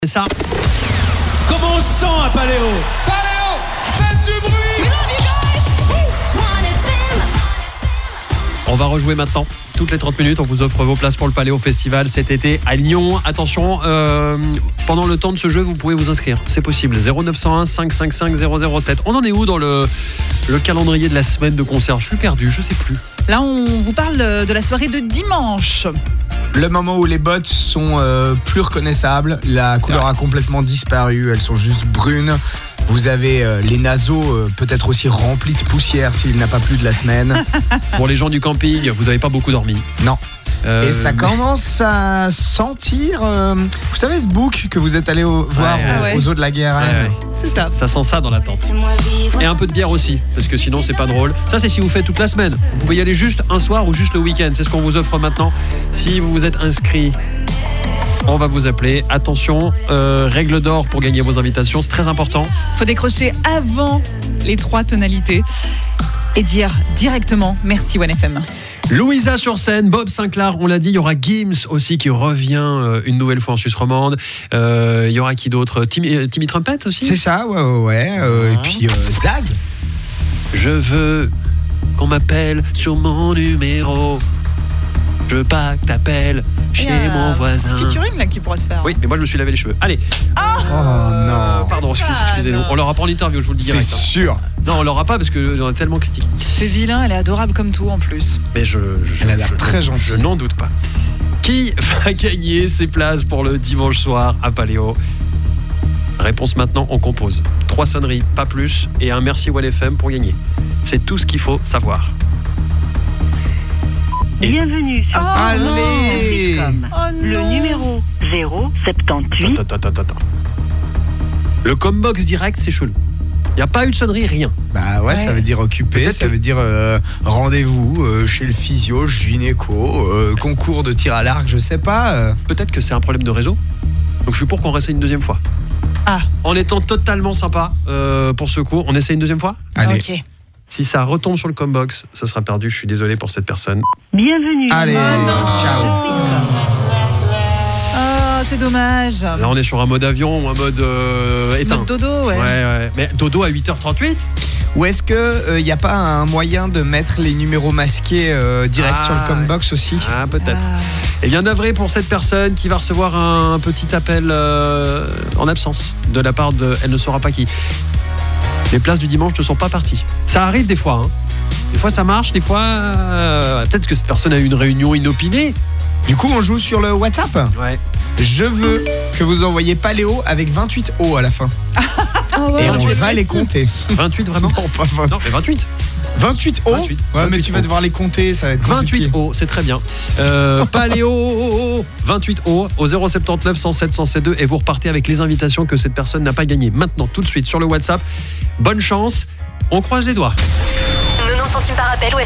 Ça. Comment on se sent à Paléo? Paléo, faites du bruit! On va rejouer maintenant. Toutes les 30 minutes, on vous offre vos places pour le Paléo Festival cet été à Lyon. Attention, pendant le temps de ce jeu, vous pouvez vous inscrire. C'est possible. 0901 555 007. On en est où dans le calendrier de la semaine de concert? Je suis perdu, je sais plus. Là, on vous parle de la soirée de dimanche. Le moment où les bottes sont plus reconnaissables, la couleur a complètement disparu, elles sont juste brunes. Vous avez les naseaux peut-être aussi remplis de poussière s'il n'a pas plu de la semaine. Pour les gens du camping, vous n'avez pas beaucoup dormi. Non. Et ça commence à sentir... vous savez ce bouc que vous êtes allé voir aux eaux de la Guérande? Ouais. C'est ça. Ça sent ça dans la tente. Et un peu de bière aussi, parce que sinon c'est pas drôle. Ça c'est si vous faites toute la semaine. Vous pouvez y aller juste un soir ou juste le week-end. C'est ce qu'on vous offre maintenant. Si vous vous êtes inscrit, on va vous appeler. Attention, règle d'or pour gagner vos invitations, c'est très important. Faut décrocher avant les 3 tonalités et dire directement merci OneFM. Louisa sur scène, Bob Sinclair, on l'a dit, il y aura Gims aussi qui revient une nouvelle fois en Suisse romande. Il y aura qui d'autre? Timmy Trumpet aussi? C'est ça, ouais. Et puis Zaz. Je veux qu'on m'appelle sur mon numéro. Je veux pas que t'appelles chez mon voisin. Featuring là qui pourra se faire. Oui, mais moi je me suis lavé les cheveux. Allez. Oh non. Pardon, excusez-nous. On l'aura pas en interview, je vous le dis direct. C'est sûr. Non, on l'aura pas parce qu'on a tellement critiqué. C'est vilain, elle est adorable comme tout en plus. Mais Elle a l'air très gentille. Je n'en doute pas. Qui va gagner ses places pour le dimanche soir à Paléo? Réponse maintenant, on compose. 3 sonneries, pas plus, et un merci OneFM pour gagner. C'est tout ce qu'il faut savoir. Bienvenue sur Allez. le numéro 078. Attends. Le combox direct, c'est chelou. Il n'y a pas eu de sonnerie, rien. Bah ouais, ça veut dire occupé, Peut-être ça veut dire rendez-vous chez le physio, gynéco, concours de tir à l'arc, je sais pas. Peut-être que c'est un problème de réseau. Donc je suis pour qu'on réessaye une deuxième fois. En étant totalement sympa pour ce cours, on essaie une deuxième fois? Allez. Ok. Si ça retombe sur le combox, ça sera perdu. Je suis désolé pour cette personne. Bienvenue. Allez, ciao. C'est dommage. Là, on est sur un mode avion ou un mode éteint. Mode dodo, ouais. Ouais. Mais dodo à 8h38? Ou est-ce que y a pas un moyen de mettre les numéros masqués direct sur le combox aussi? Ah, peut-être. Et bien navré pour cette personne qui va recevoir un petit appel en absence de la part de... Elle ne saura pas qui. Les places du dimanche ne sont pas parties. Ça arrive des fois. Des fois ça marche, des fois... peut-être que cette personne a eu une réunion inopinée. Du coup, on joue sur le WhatsApp. Ouais. Je veux que vous envoyiez Paléo avec 28 O à la fin. Et on va les compter. 28 vraiment? Non, pas 20. Non, mais 28. 28 O 28. Ouais, mais 28 tu vas O. devoir les compter, ça va être compliqué. 28 O, c'est très bien. Paléo 28 O au 079 107 107 et vous repartez avec les invitations que cette personne n'a pas gagnées. Maintenant, tout de suite sur le WhatsApp. Bonne chance. On croise les doigts. 90 centimes par appel ou